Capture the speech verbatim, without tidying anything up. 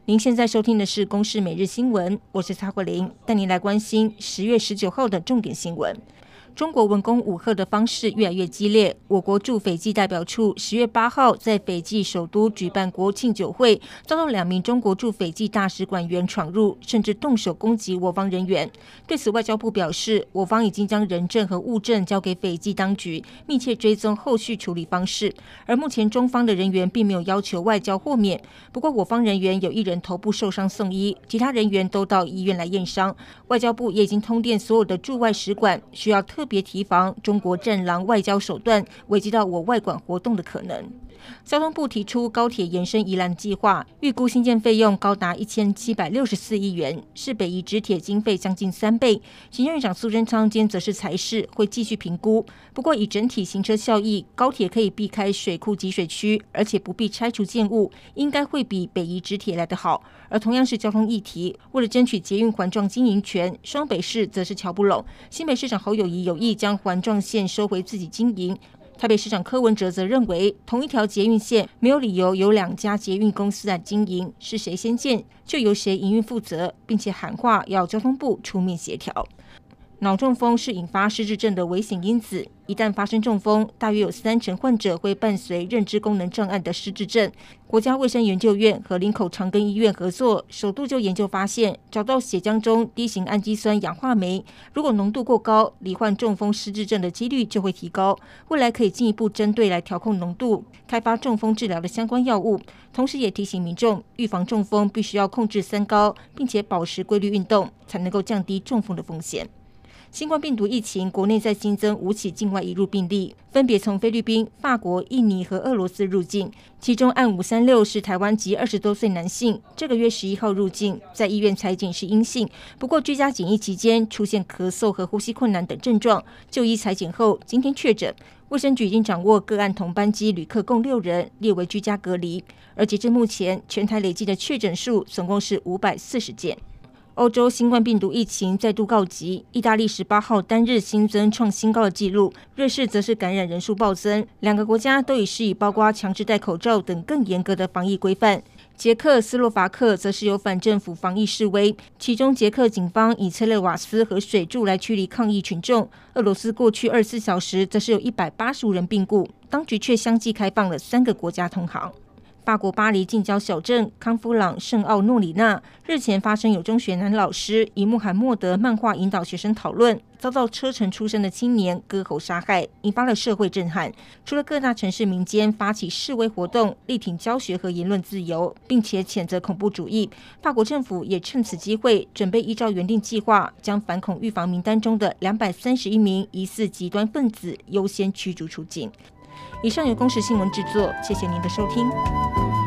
您现在收听的是《公视每日新闻》，我是蔡慧玲，带您来关心十月十九号的重点新闻。中国文攻武吓的方式越来越激烈。我国驻斐济代表处十月八号在斐济首都举办国庆酒会，遭到两名中国驻斐济大使馆员闯入，甚至动手攻击我方人员。对此，外交部表示，我方已经将人证和物证交给斐济当局，密切追踪后续处理方式。而目前中方的人员并没有要求外交豁免，不过我方人员有一人头部受伤送医，其他人员都到医院来验伤。外交部也已经通电所有的驻外使馆，需要特别提防中国战狼外交手段危及到我外馆活动的可能。交通部提出高铁延伸宜兰计划，预估新建费用高达一千七百六十四亿元，是北宜直铁经费将近三倍。行政院长苏贞昌今天则是裁示会继续评估，不过以整体行车效益，高铁可以避开水库集水区，而且不必拆除建物，应该会比北宜直铁来得好。而同样是交通议题，为了争取捷运环状经营权，双北市则是瞧不拢。新北市长侯友宜有意将环状线收回自己经营。台北市长柯文哲则认为，同一条捷运线没有理由由两家捷运公司来经营，是谁先建就由谁营运负责，并且喊话要交通部出面协调。脑中风是引发失智症的危险因子，一旦发生中风，大约有三成患者会伴随认知功能障碍的失智症。国家卫生研究院和林口长庚医院合作，首度就研究发现，找到血浆中低型氨基酸氧化酶，如果浓度过高，罹患中风失智症的几率就会提高。未来可以进一步针对来调控浓度，开发中风治疗的相关药物。同时也提醒民众，预防中风必须要控制三高，并且保持规律运动，才能够降低中风的风险。新冠病毒疫情，国内再新增五起境外移入病例，分别从菲律宾、法国、印尼和俄罗斯入境。其中案五三六是台湾籍二十多岁男性，这个月十一号入境，在医院采检是阴性，不过居家检疫期间出现咳嗽和呼吸困难等症状，就医采检后今天确诊。卫生局已经掌握个案同班机旅客共六人，列为居家隔离。而截至目前，全台累计的确诊数总共是五百四十件。欧洲新冠病毒疫情再度告急，意大利十八号单日新增创新高的纪录，瑞士则是感染人数暴增。两个国家都已施以包括强制戴口罩等更严格的防疫规范。捷克斯洛伐克则是有反政府防疫示威，其中捷克警方以催泪瓦斯和水柱来驱离抗议群众。俄罗斯过去二十四小时则是有一百八十五人病故，当局却相继开放了三个国家通航。法国巴黎近郊小镇康夫朗圣奥诺里纳日前发生有中学男老师以穆罕默德漫画引导学生讨论，遭到车臣出身的青年割喉杀害，引发了社会震撼。除了各大城市民间发起示威活动，力挺教学和言论自由，并且谴责恐怖主义，法国政府也趁此机会准备依照原定计划，将反恐预防名单中的两百三十一名疑似极端分子优先驱逐出境。以上由公视新闻制作，谢谢您的收听。